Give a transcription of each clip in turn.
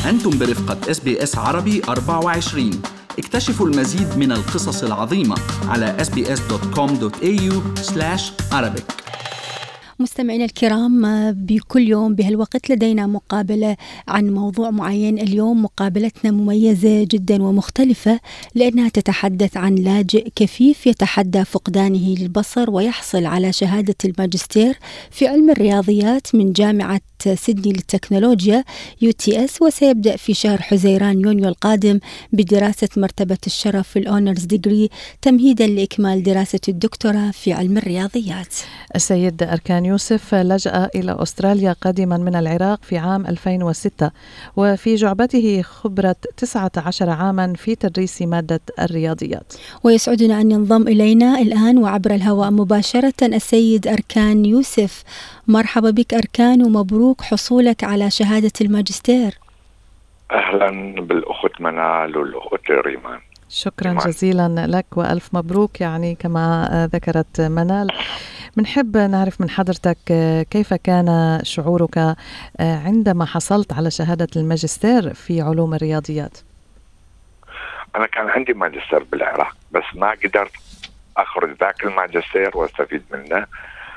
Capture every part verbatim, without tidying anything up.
أنتم برفقة إس بي إس عربي أربعة وعشرين. اكتشفوا المزيد من القصص العظيمة على إس بي إس دوت كوم دوت إيه يو سلاش عربيك. مستمعينا الكرام، بكل يوم بهالوقت لدينا مقابلة عن موضوع معين. اليوم مقابلتنا مميزة جدا ومختلفة لأنها تتحدث عن لاجئ كفيف يتحدى فقدانه للبصر ويحصل على شهادة الماجستير في علم الرياضيات من جامعة سيدني للتكنولوجيا يو تي إس، وسيبدأ في شهر حزيران يونيو القادم بدراسة مرتبة الشرف في الأونرز ديجري تمهيدا لإكمال دراسة الدكتوراه في علم الرياضيات. السيد أركان يوسف لجأ إلى أستراليا قادما من العراق في عام ألفين وستة، وفي جعبته خبرة تسعة عشر عاما في تدريس مادة الرياضيات. ويسعدنا أن ينضم إلينا الآن وعبر الهواء مباشرة السيد أركان يوسف. مرحبا بك أركان، ومبروك حصولك على شهادة الماجستير. أهلا بالأخت منال والأخت ريمان. شكرا جزيلا لك وألف مبروك. يعني كما ذكرت منال، بنحب نعرف من حضرتك كيف كان شعورك عندما حصلت على شهادة الماجستير في علوم الرياضيات؟ أنا كان عندي ماجستير بالعراق، بس ما قدرت أخرج ذاك الماجستير واستفيد منه.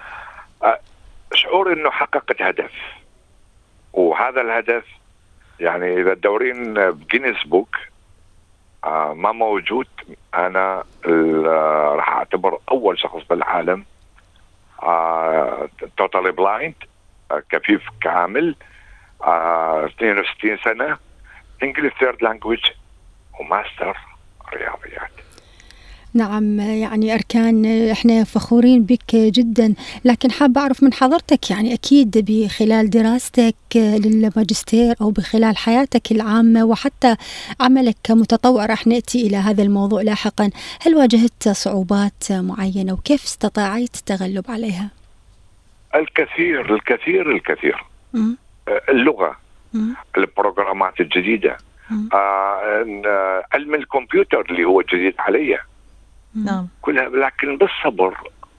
شعور إنه حققت هدف، وهذا الهدف يعني إذا تدورين بجينيس بوك آه ما موجود. أنا راح أعتبر أول شخص بالعالم توتالي بلايند، كفيف كامل، آه اثنين وستين سنة، انجليش ثيرد لانجويج، وماستر رياضيات. نعم، يعني أركان احنا فخورين بك جدا، لكن حابة أعرف من حضرتك، يعني أكيد بخلال دراستك للماجستير أو بخلال حياتك العامة وحتى عملك كمتطوع، رح نأتي إلى هذا الموضوع لاحقا، هل واجهت صعوبات معينة وكيف استطاعت التغلب عليها؟ الكثير الكثير الكثير م- اللغة م- البروغرامات الجديدة، آه علم الكمبيوتر اللي هو جديد علي، نعم، كلها، لكن بالصبر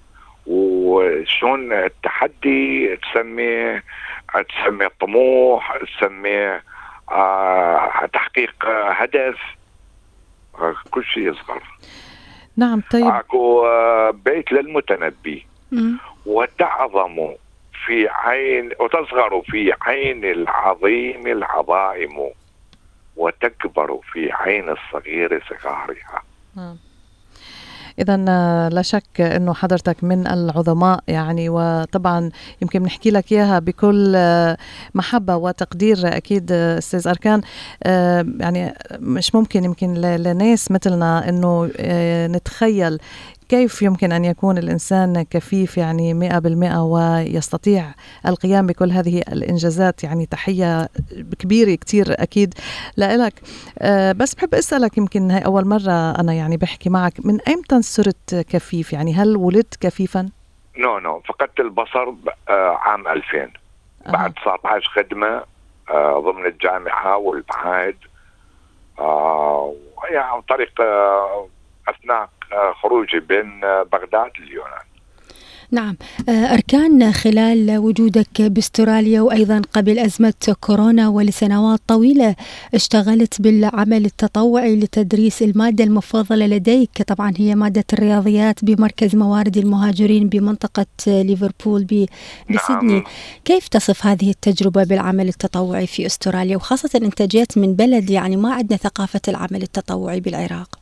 وشون التحدي تسميه تسميه طموح، تسميه آه تحقيق هدف، آه كل شيء يصغر. نعم. طيب، اكو آه بيت للمتنبي، م. وتعظم في عين وتصغر في عين العظيم العظائم، وتكبر في عين الصغير صغارها. نعم. إذن لا شك أنه حضرتك من العظماء، يعني وطبعا يمكن نحكي لك إياها بكل محبة وتقدير أكيد أستاذ أركان. يعني مش ممكن يمكن لناس مثلنا أنه نتخيل كيف يمكن أن يكون الإنسان كفيف يعني مئة بالمئة ويستطيع القيام بكل هذه الإنجازات. يعني تحية كبيرة كتير أكيد لك. أه بس بحب أسألك، يمكن هاي أول مرة أنا يعني بحكي معك، من أيمتى صرت كفيف؟ يعني هل ولدت كفيفا؟ نو نو فقدت البصر عام ألفين أه. بعد تسعة عشر خدمة أه ضمن الجامعة والمعاهد، أه يعني طريق أه أثناء خروجي بين بغداد لليونان. نعم أركان، خلال وجودك باستراليا وأيضا قبل أزمة كورونا ولسنوات طويلة اشتغلت بالعمل التطوعي لتدريس المادة المفضلة لديك، طبعا هي مادة الرياضيات بمركز موارد المهاجرين بمنطقة ليفربول بسيدني. نعم. كيف تصف هذه التجربة بالعمل التطوعي في استراليا، وخاصة أنت جيت من بلد يعني ما عندنا ثقافة العمل التطوعي بالعراق؟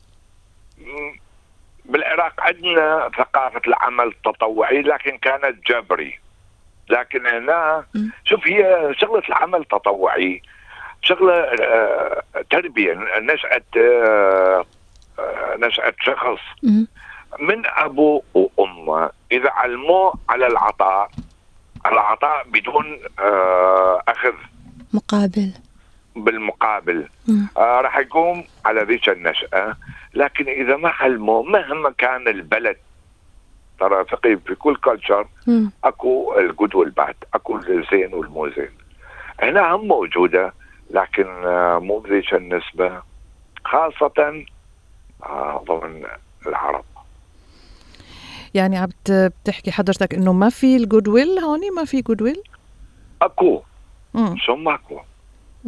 بالعراق عندنا ثقافة العمل التطوعي لكن كانت جبري، لكن هنا شوف هي شغلة العمل التطوعي شغلة تربية، نشأة نشأة شخص من أبو وأمه، إذا علموه على العطاء العطاء بدون أخذ مقابل، بالمقابل آه راح يقوم على ذيك النشأة. لكن إذا ما علموا مهما كان البلد، ترى ثقيف في كل كلتشر أكو الجود والباد، أكو الزين والمو زين، هنا هم موجودة لكن آه مو بذيك النسبة، خاصة آه ضمن العرب. يعني عم بتحكي حضرتك إنه ما في الجود ويل هوني؟ ما في جود ويل؟ أكو شو ماكو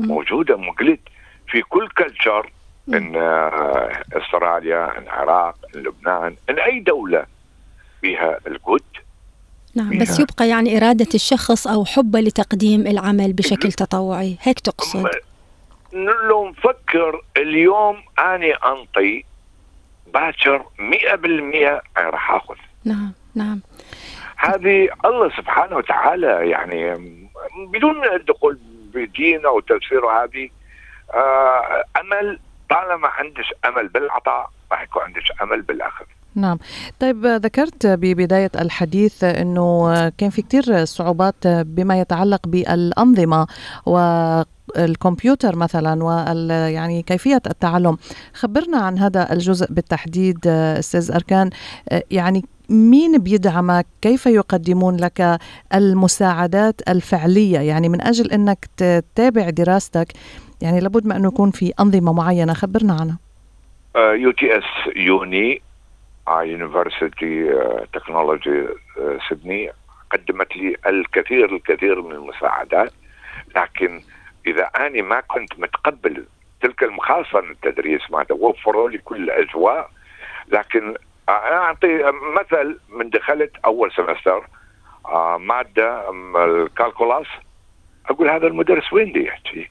موجودة مقلت في كل كلتشر، إن استراليا، إن العراق، إن لبنان، إن أي دولة فيها الجود. نعم، بس يبقى يعني إرادة الشخص أو حبه لتقديم العمل بشكل تطوعي، هيك تقصد؟ لو نفكر اليوم أنا أنطي باكر مئة بالمئة أنا راح أخذ. نعم نعم. هذه الله سبحانه وتعالى، يعني بدون الدخول بدين أو تفسير، هذه آه أمل. طالما عندش أمل بالعطاء راح يكون عندش أمل بالأخذ. نعم. طيب، ذكرت ببداية الحديث أنه كان في كتير صعوبات بما يتعلق بالأنظمة والكمبيوتر مثلا، وال يعني كيفية التعلم. خبرنا عن هذا الجزء بالتحديد أستاذ أركان. يعني مين بيدعمك؟ كيف يقدمون لك المساعدات الفعلية يعني من أجل أنك تتابع دراستك؟ يعني لابد ما أنه يكون في أنظمة معينة، خبرنا عنها. يو تي اس يوني يونيفرسيتي تكنولوجي سيدني قدمت لي الكثير الكثير من المساعدات، لكن إذا أنا ما كنت متقبل تلك المخاصة التدريس ما توفروا لي كل الأجواء. لكن أعطي مثل، من دخلت أول سمستر مادة الكالكولاس، أقول هذا المدرس وين دي يحكي؟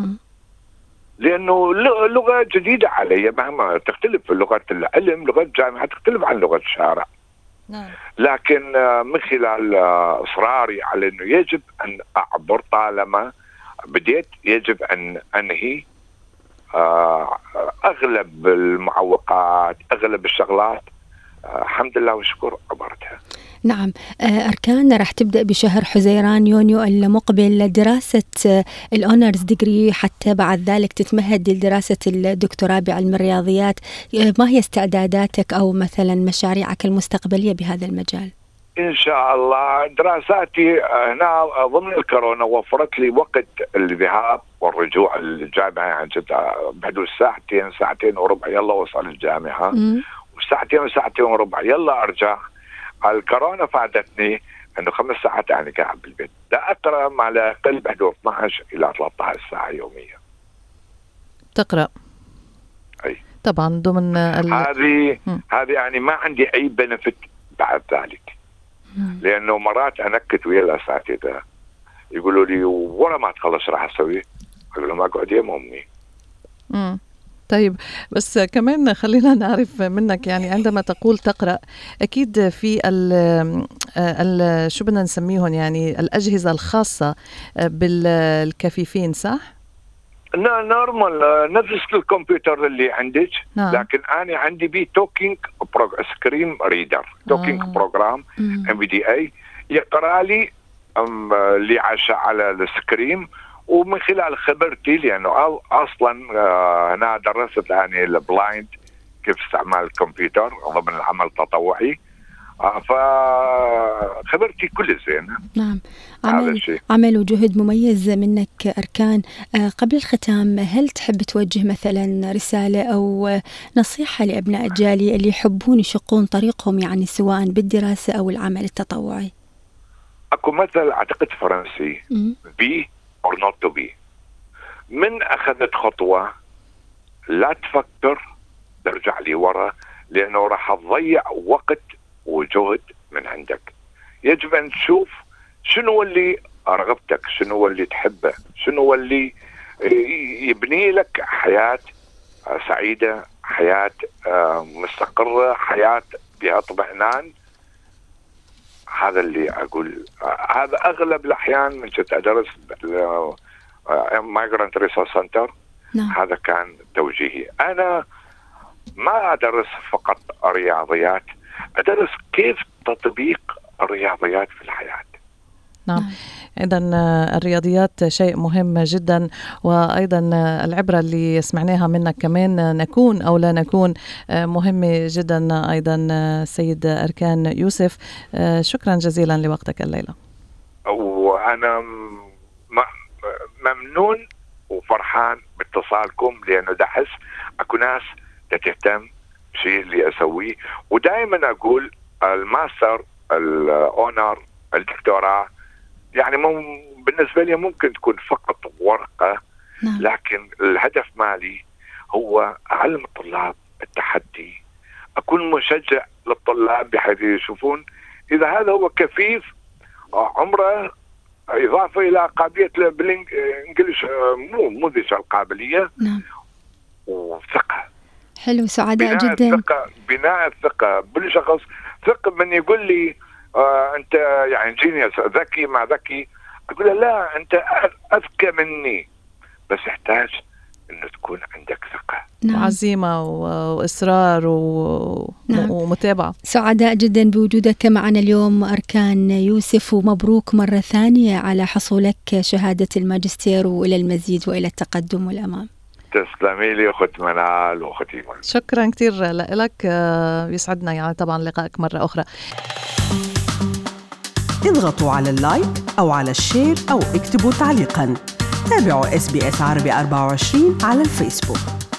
لأنه لغة جديدة علي، مهما تختلف لغة العلم، لغة الجامعة تختلف عن لغة الشارع. نعم. لكن من خلال إصراري على أنه يجب أن أعبر، طالما بديت يجب أن أنهي أغلب المعوقات، أغلب الشغلات، الحمد لله والشكر عبرتها. نعم. أركان، راح تبدأ بشهر حزيران يونيو المقبل دراسة الأونرز ديجري، حتى بعد ذلك تتمهد لدراسة الدكتوراه بعلم الرياضيات. ما هي استعداداتك أو مثلا مشاريعك المستقبلية بهذا المجال؟ إن شاء الله دراساتي هنا ضمن الكورونا وفرت لي وقت الذهاب والرجوع للجامعة، يعني بحدود ساعتين ساعتين وربع يلا وصل الجامعة، م- وساعتين وساعتين وربع يلا أرجع. الكورونا فادتني انه خمس ساعات انا قاعد بالبيت، لا اقرا على الاقل بحدود اثنعش الى ثلاثة عشر ساعه يوميا. تقرا؟ اي طبعا ضمن ال... هذه هذه يعني ما عندي اي بنفيت بعد ذلك. مم. لانه مرات انكت ويا الاساتذه يقولوا لي ورا ما تخلص راح اسوي، اقول لهم اقعد يم امي. امم طيب، بس كمان خلينا نعرف منك، يعني عندما تقول تقرأ، أكيد في ال ال شو بدنا نسميهم، يعني الأجهزة الخاصة بالكفيفين، صح؟ لا نورمال، نفس الكمبيوتر اللي عندك. نعم. لكن أنا عندي بي توكينج سكرين ريدر، توكينج بروجرام ام بي دي اي، يقرأ لي اللي عاشه على السكرين. ومن خلال خبرتي، لأنه أصلا أنا درست يعني البلايند كيف استعمال الكمبيوتر ضمن العمل التطوعي، فخبرتي كل زينة. نعم، عمل, عمل وجهد مميز منك أركان. قبل الختام، هل تحب توجه مثلا رسالة أو نصيحة لأبناء الجالية اللي يحبون يشقون طريقهم، يعني سواء بالدراسة أو العمل التطوعي؟ أكو مثل أعتقد فرنسي، بي or not to be. من أخذت خطوة لا تفكر ترجع لي ورا، لأنه راح تضيع وقت وجهد من عندك. يجب أن تشوف شنو اللي رغبتك، شنو اللي تحبه، شنو اللي يبني لك حياة سعيدة، حياة مستقرة، حياة بها اطمئنان. هذا اللي أقول. هذا أغلب الأحيان من كنت أدرس Migrant Resource Center، هذا كان توجيهي. أنا ما أدرس فقط رياضيات، أدرس كيف تطبيق الرياضيات في الحياة. نعم، إذن الرياضيات شيء مهم جدا، وأيضا العبرة اللي سمعناها منك كمان نكون أو لا نكون مهمة جدا أيضا. سيد أركان يوسف، شكرا جزيلا لوقتك الليلة. وأنا ممنون وفرحان باتصالكم، لأنه ده حس أكو ناس تهتم بشيء اللي أسويه. ودائما أقول الماستر، الأونر، الدكتوراه، يعني بالنسبة لي ممكن تكون فقط ورقة، نعم. لكن الهدف مالي هو أعلم الطلاب التحدي، أكون مشجع للطلاب بحيث يشوفون إذا هذا هو كفيف عمره، إضافة إلى قابلية بالإنجليش مو مو ذي القابلية. نعم. وثقة. حلو، سعداء بناء جدا. الثقة، بناء الثقة بالشخص. ثقة من يقول لي آه أنت يعني جينيوس ذكي مع ذكي، أقول له لا أنت أذكى مني، بس يحتاج إنه تكون عندك ثقة. نعم. وعزيمة وإصرار و... نعم. ومتابعة. سعداء جدا بوجودك معنا اليوم أركان يوسف، ومبروك مرة ثانية على حصولك شهادة الماجستير، وإلى المزيد وإلى التقدم والأمام. تسلمي لي أخت منال وأختي إيمان. شكرا كتير لك، يسعدنا يعني طبعا لقائك مرة أخرى. اضغطوا على اللايك أو على الشير أو اكتبوا تعليقا. تابعوا إس بي إس عربي أربعة وعشرين على الفيسبوك.